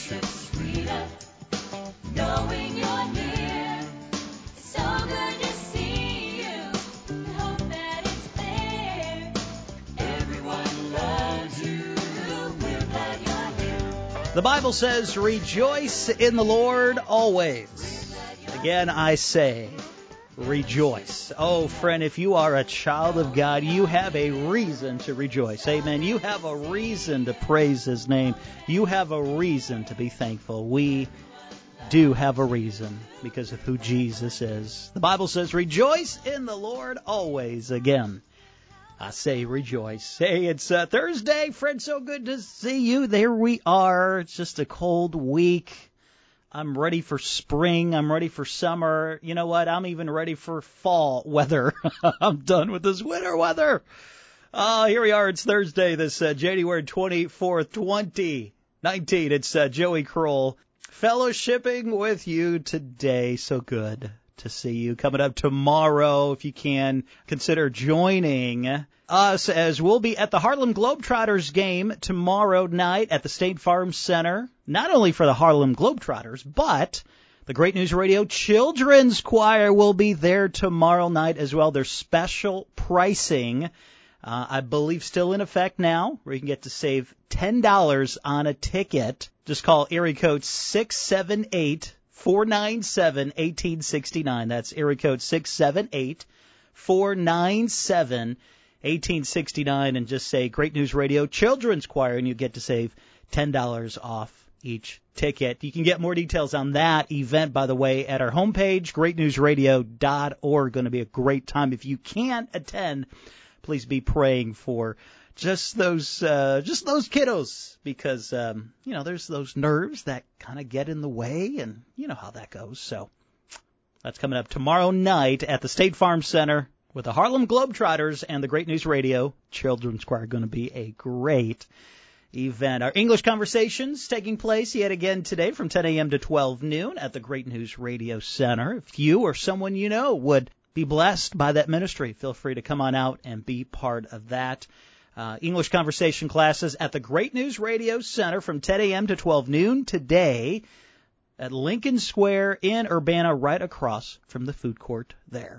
worship. Sweeter, knowing you're near. So good to see you. Hope that it's clear. Everyone loves you. We're glad you're here. The Bible says, rejoice in the Lord always. Again, I say, rejoice. Oh, friend, if you are a child of God, you have a reason to rejoice. Amen. You have a reason to praise His name. You have a reason to be thankful. We do have a reason because of who Jesus is. The Bible says, rejoice in the Lord always. Again, I say rejoice. Hey, it's Thursday. Friend, so good to see you. There we are. It's just a cold week. I'm ready for spring. I'm ready for summer. You know what? I'm even ready for fall weather. I'm done with this winter weather. Here we are. It's Thursday, this January 24th, 2019. It's Joey Kroll fellowshipping with you today. So good to see you. Coming up tomorrow, if you can, consider joining us as we'll be at the Harlem Globetrotters game tomorrow night at the State Farm Center. Not only for the Harlem Globetrotters, but the Great News Radio Children's Choir will be there tomorrow night as well. There's special pricing, I believe still in effect now, where you can get to save $10 on a ticket. Just call area code 678-497-1869. That's area code 678-497-1869, and just say Great News Radio Children's Choir, and you get to save $10 off each ticket. You can get more details on that event, by the way, at our homepage, greatnewsradio.org. Going to be a great time. If you can't attend, please be praying for just those kiddos, because there's those nerves that kind of get in the way, and you know how that goes. So that's coming up tomorrow night at the State Farm Center with the Harlem Globetrotters and the Great News Radio Children's Choir. Going to be a great event. Our English conversations taking place yet again today from 10 a.m. to 12 noon at the Great News Radio Center. If you or someone you know would be blessed by that ministry, feel free to come on out and be part of that. English conversation classes at the Great News Radio Center from 10 a.m. to 12 noon today at Lincoln Square in Urbana, right across from the food court there.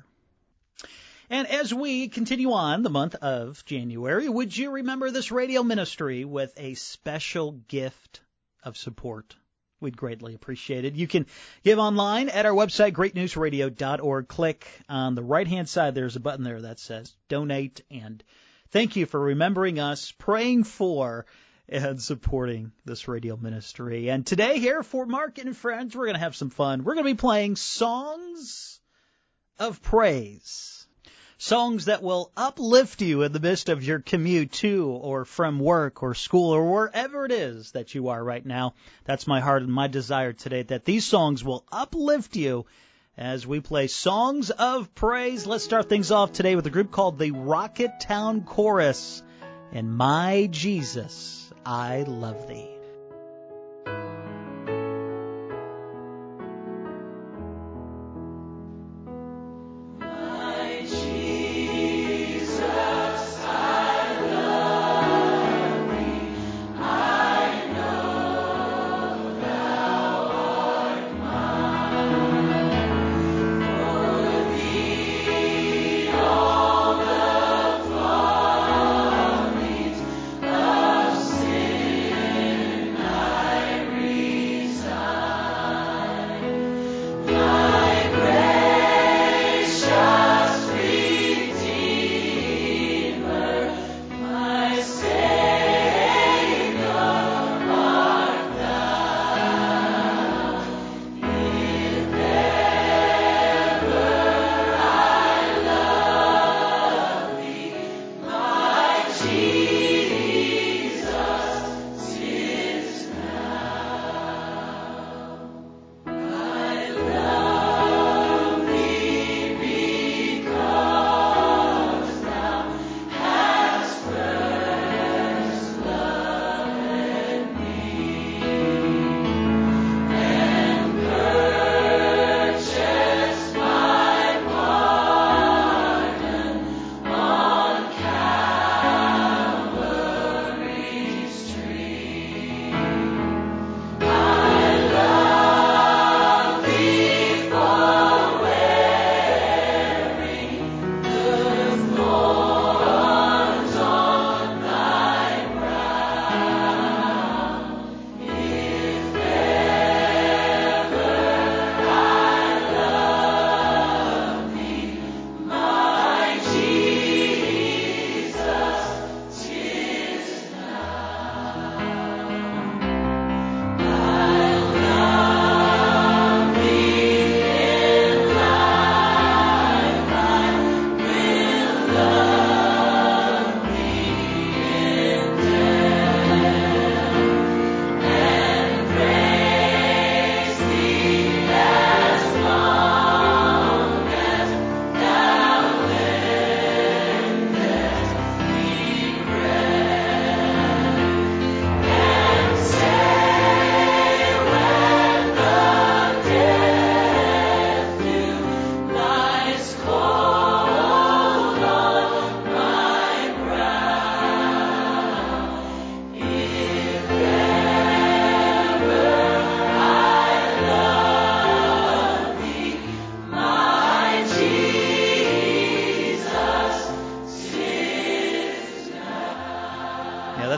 And as we continue on the month of January, would you remember this radio ministry with a special gift of support? We'd greatly appreciate it. You can give online at our website, greatnewsradio.org. Click on the right-hand side. There's a button there that says Donate. And thank you for remembering us, praying for, and supporting this radio ministry. And today here for Mark and Friends, we're going to have some fun. We're going to be playing songs of praise. Songs that will uplift you in the midst of your commute to or from work or school or wherever it is that you are right now. That's my heart and my desire today, that these songs will uplift you as we play songs of praise. Let's start things off today with a group called the Rocketown Chorus and My Jesus, I Love Thee. Sin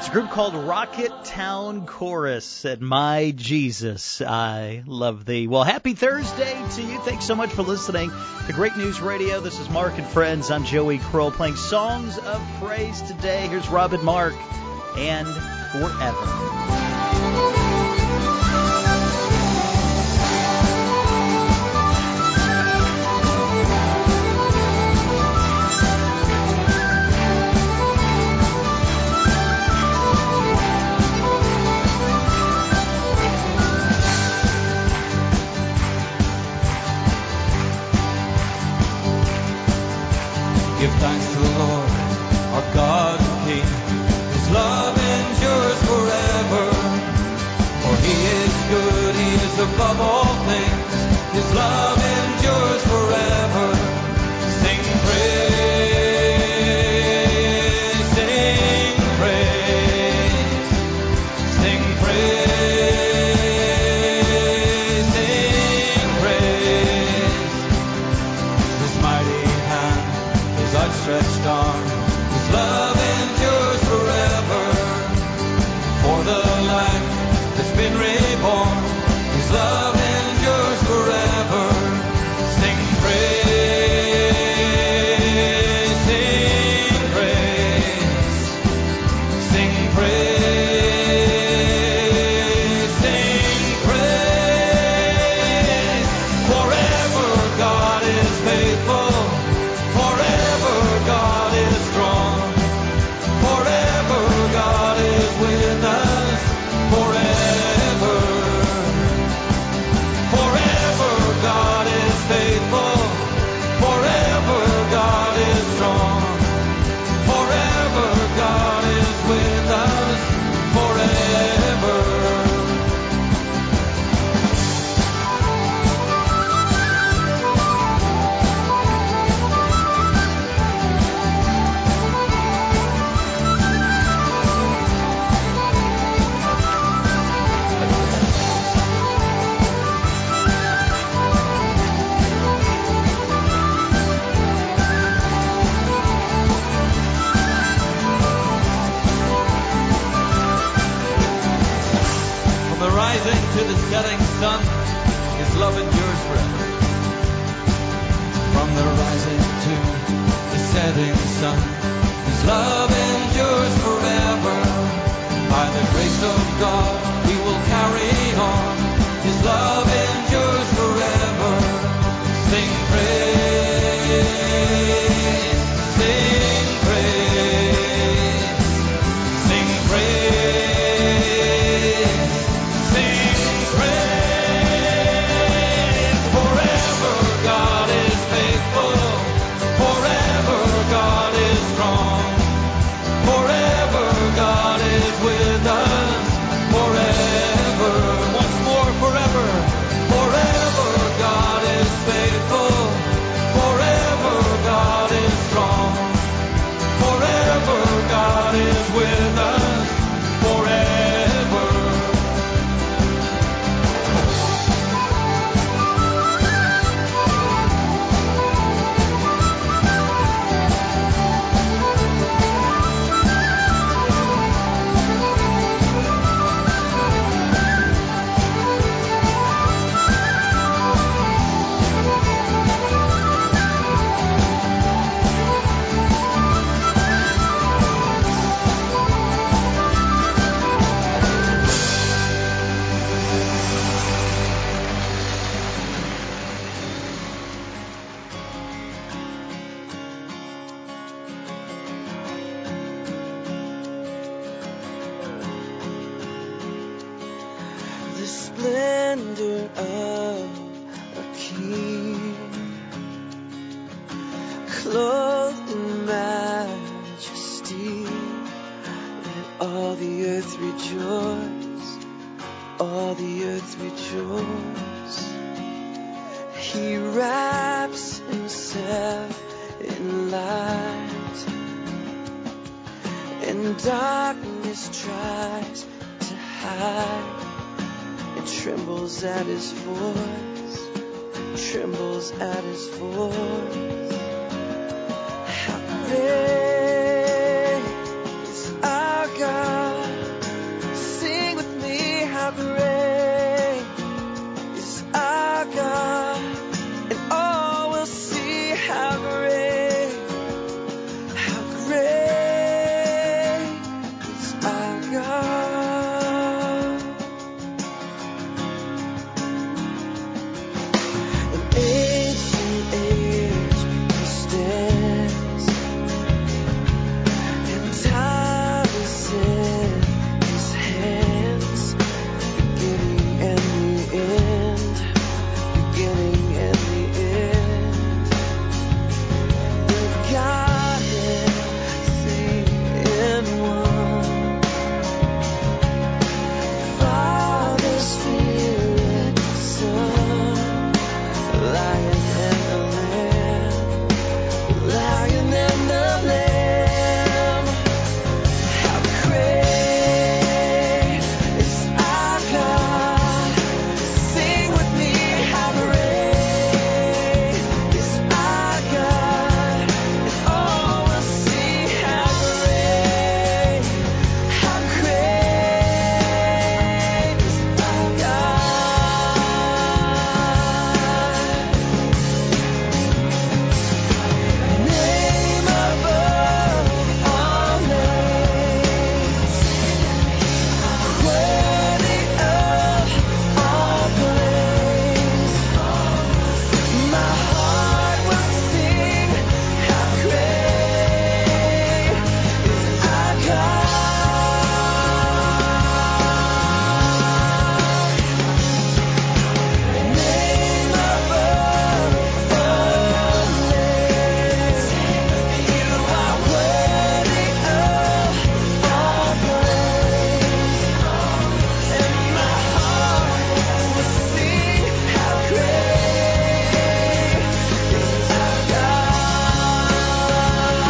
A group called Rocket Town Chorus at My Jesus, I Love Thee. Well, happy Thursday to you. Thanks so much for listening to Great News Radio. This is Mark and Friends. I'm Joey Kroll playing songs of praise today. Here's Robin Mark and Forever. Give thanks to the Lord, our God and King. His love endures forever. For He is good, He is above all things. His love endures forever. Sing praise, sing praise, sing praise, sing praise. His mighty hand, His outstretched arm, His love endures forever. For the life that's been reborn, His love endures forever. Sing praise, sing praise, sing praise, sing praise. Forever God is faithful. Forever God is strong. Forever God is with us. Forever. Forever God is faithful. Forever God is strong. Forever God is with us. Forever. From the rising to the setting sun, His love endures forever. From the rising to the setting sun, His love endures forever. By the grace of God, we will carry on. His love endures forever. Sing praise, sing praise, sing praise, sing praise. Forever God is faithful. Forever God is strong. Forever God is with us. Forever. Once more, forever. Forever God is faithful. Forever God is strong. Forever God is with us. Forever. The splendor of a king, clothed in majesty, let all the earth rejoice, all the earth rejoice. He wraps himself in light, and darkness tries to hide. It trembles at his voice, trembles at his voice. How great is our God? how great is our God, and all will see how great is our God. And age to age he stands, and time is in his hands, beginning and the end, beginning and the end. They've got everything in one. Father, Spirit, Son, Lion and the Lamb, Lion and the Lamb. How great is our God? Sing with me, how great is our God? And all will see how great is our God. Name above all names, worthy of all praise. My heart will sing, how great is our God. Name above all names, you are worthy of all praise. And my heart will sing, how great is our God.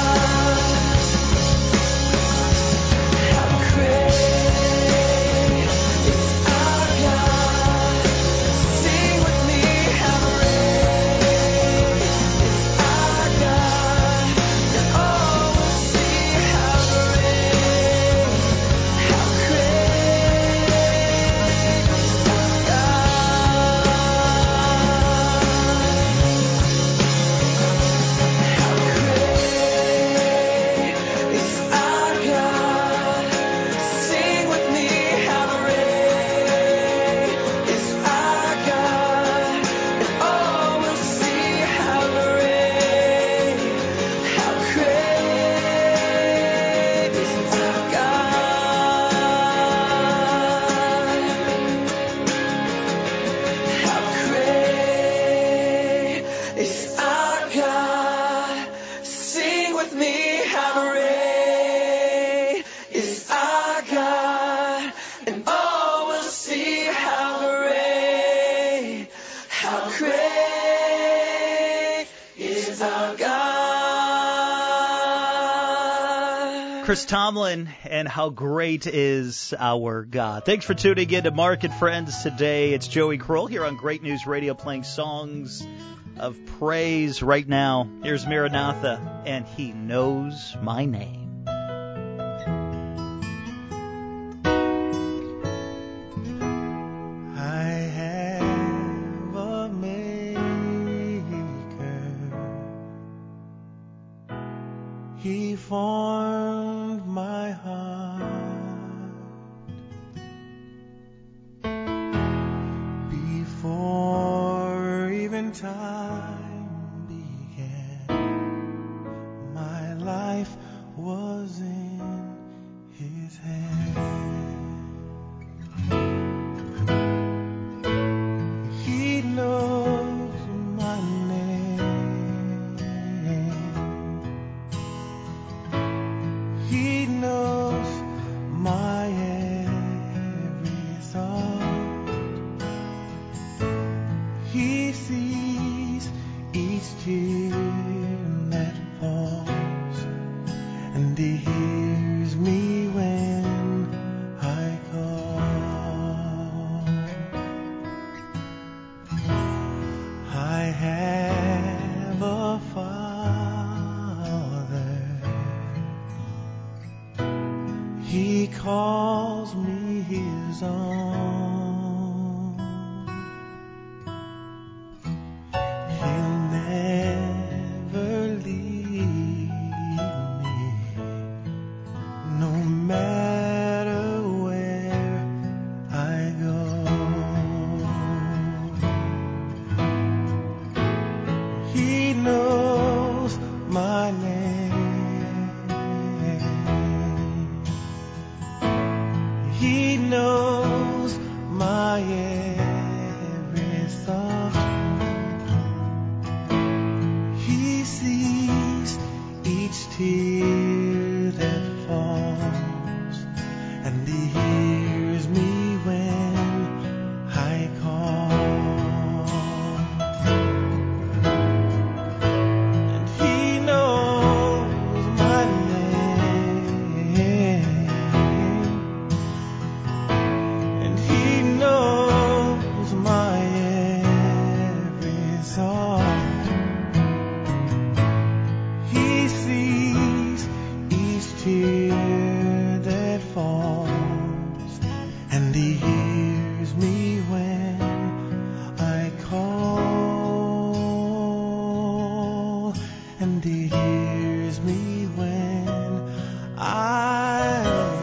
How great is our God? Sing with me, how great is our God? And all will see how great is our God. How great is our God? Sing with me, how great is our God? And all will see how great is our God. How great is our God? Sing with me, how great is our God? And all will see how great is our God. Chris Tomlin and How Great Is Our God. Thanks for tuning in to Market Friends today. It's Joey Kroll here on Great News Radio playing songs of praise right now. Here's Maranatha and He Knows My Name. I have a maker. He formed my heart before even time began. My life was in His hand. He knows my name. years on. He'll never leave me, no matter where I go. He knows my name. He knows my every thought. He sees each tear that falls, and he hears me when I call. And he knows my name. And he knows my every thought. He sees each tear that falls, and he hears me when I call. And he hears me when I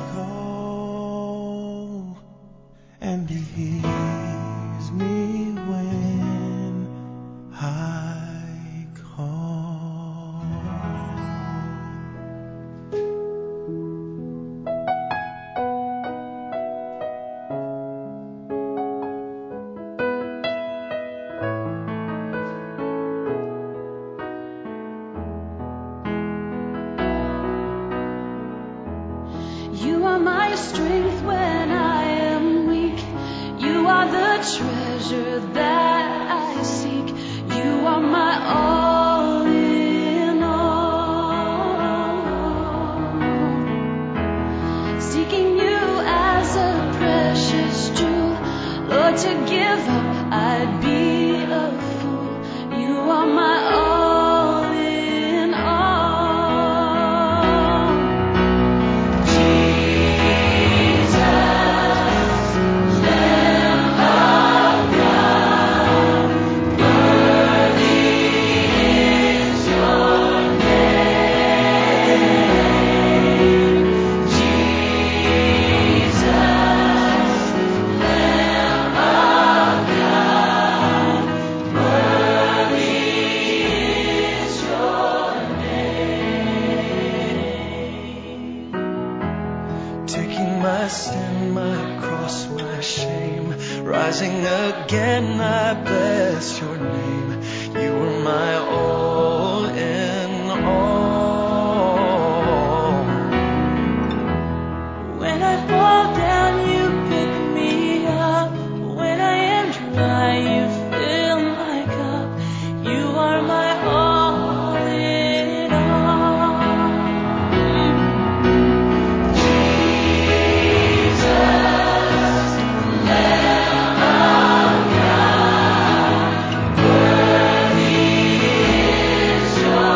call. And he hears me when I call. You are my strength when I am weak. You are the treasure that I seek. You are my all in all. Seeking you as a precious jewel. Lord, to give up, I'd be a fool. You are my all in all. Taking my sin, my cross, my shame, rising again, I bless your name. You are my all in all. When I fall down, you pick me up. When I am dry, you fill my cup. You are my all in all. Jesus, Lamb of God, worthy is your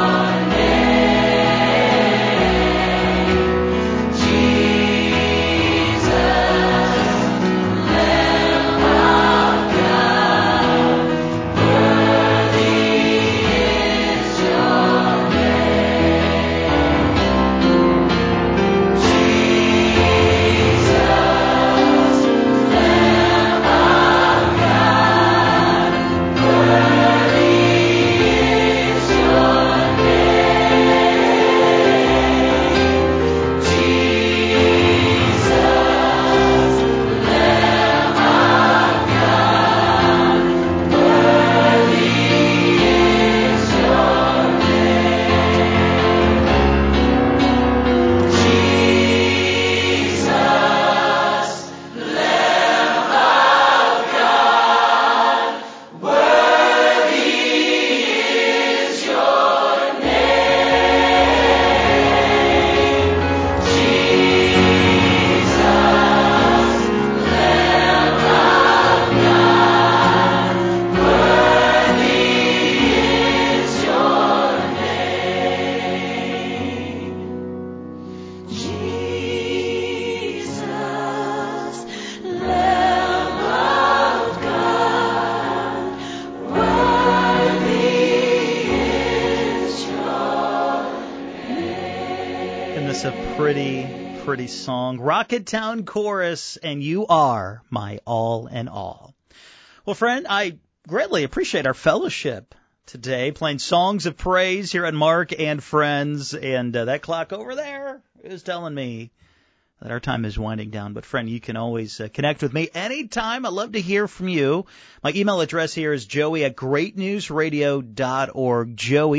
Pretty song. Rocket Town Chorus, and You Are My All in All. Well, friend, I greatly appreciate our fellowship today, playing songs of praise here on Mark and Friends, and that clock over there is telling me that our time is winding down. But, friend, you can always connect with me anytime. I'd love to hear from you. My email address here is joey@greatnewsradio.org,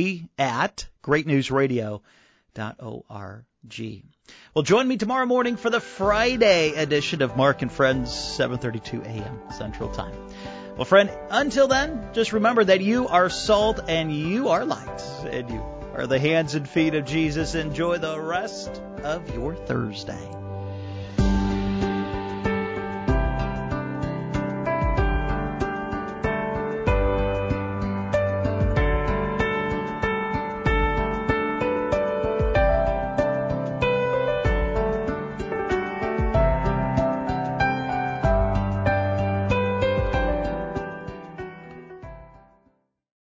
joey@greatnewsradio.org. Well, join me tomorrow morning for the Friday edition of Mark and Friends, 7:32 a.m. Central Time. Well, friend, until then, just remember that you are salt and you are light, and you are the hands and feet of Jesus. Enjoy the rest of your Thursday.